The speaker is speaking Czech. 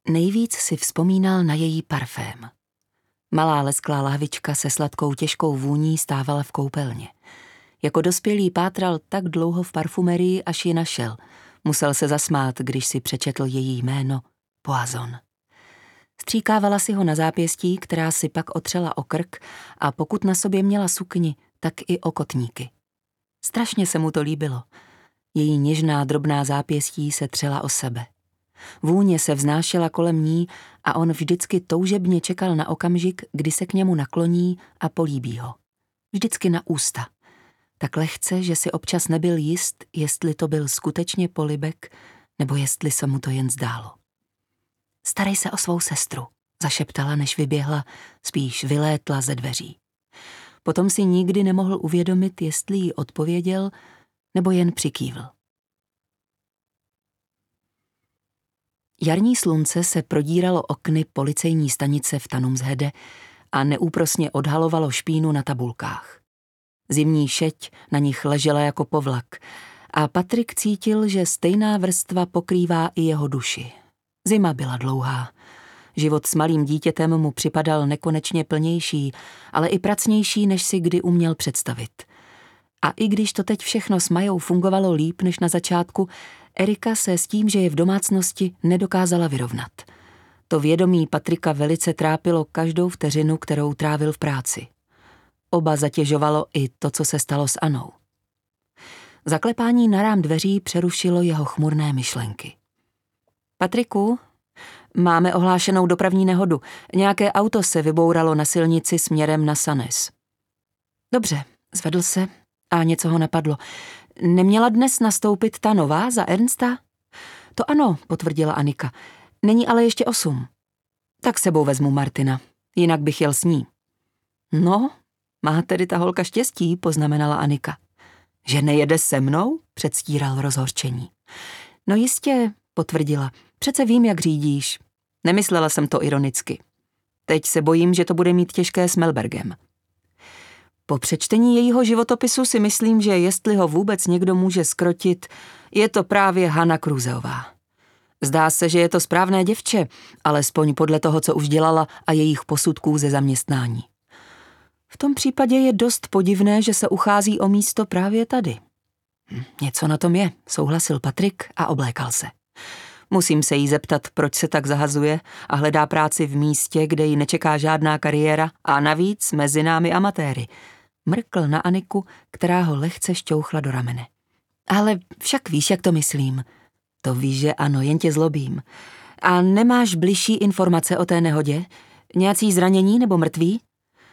Nejvíc si vzpomínal na její parfém. Malá lesklá lahvička se sladkou těžkou vůní stávala v koupelně. Jako dospělý pátral tak dlouho v parfumerii, až ji našel. Musel se zasmát, když si přečetl její jméno Poison. Stříkávala si ho na zápěstí, která si pak otřela o krk, a pokud na sobě měla sukni, tak i o kotníky. Strašně se mu to líbilo. Její něžná drobná zápěstí se třela o sebe. Vůně se vznášela kolem ní a on vždycky toužebně čekal na okamžik, kdy se k němu nakloní a políbí ho. Vždycky na ústa. Tak lehce, že si občas nebyl jist, jestli to byl skutečně polibek, nebo jestli se mu to jen zdálo. Starej se o svou sestru, zašeptala, než vyběhla, spíš vylétla ze dveří. Potom si nikdy nemohl uvědomit, jestli jí odpověděl, nebo jen přikývl. Jarní slunce se prodíralo okny policejní stanice v Tanumshede a neúprosně odhalovalo špínu na tabulkách. Zimní šeť na nich ležela jako povlak a Patrik cítil, že stejná vrstva pokrývá i jeho duši. Zima byla dlouhá. Život s malým dítětem mu připadal nekonečně plnější, ale i pracnější, než si kdy uměl představit. A i když to teď všechno s Majou fungovalo líp než na začátku, Erika se s tím, že je v domácnosti, nedokázala vyrovnat. To vědomí Patrika velice trápilo každou vteřinu, kterou trávil v práci. Oba zatěžovalo i to, co se stalo s Anou. Zaklepání na rám dveří přerušilo jeho chmurné myšlenky. Patriku, máme ohlášenou dopravní nehodu. Nějaké auto se vybouralo na silnici směrem na Sanes. Dobře, zvedl se a něco ho napadlo. Neměla dnes nastoupit ta nová za Ernsta? To ano, potvrdila Anika. Není ale ještě 8. Tak sebou vezmu Martina, jinak bych jel s ní. No, má tedy ta holka štěstí, poznamenala Anika. Že nejede se mnou? Předstíral rozhořčení. No jistě, potvrdila. Přece vím, jak řídíš. Nemyslela jsem to ironicky. Teď se bojím, že to bude mít těžké s Melbergem. Po přečtení jejího životopisu si myslím, že jestli ho vůbec někdo může skrotit, je to právě Hana Kruzeová. Zdá se, že je to správné děvče, alespoň podle toho, co už dělala a jejich posudků ze zaměstnání. V tom případě je dost podivné, že se uchází o místo právě tady. Něco na tom je, souhlasil Patrik a oblékal se. Musím se jí zeptat, proč se tak zahazuje a hledá práci v místě, kde ji nečeká žádná kariéra a navíc mezi námi amatéry. Mrkl na Aniku, která ho lehce šťouchla do ramene. Ale však víš, jak to myslím. To víš, že ano, jen tě zlobím. A nemáš bližší informace o té nehodě? Nějací zranění nebo mrtví?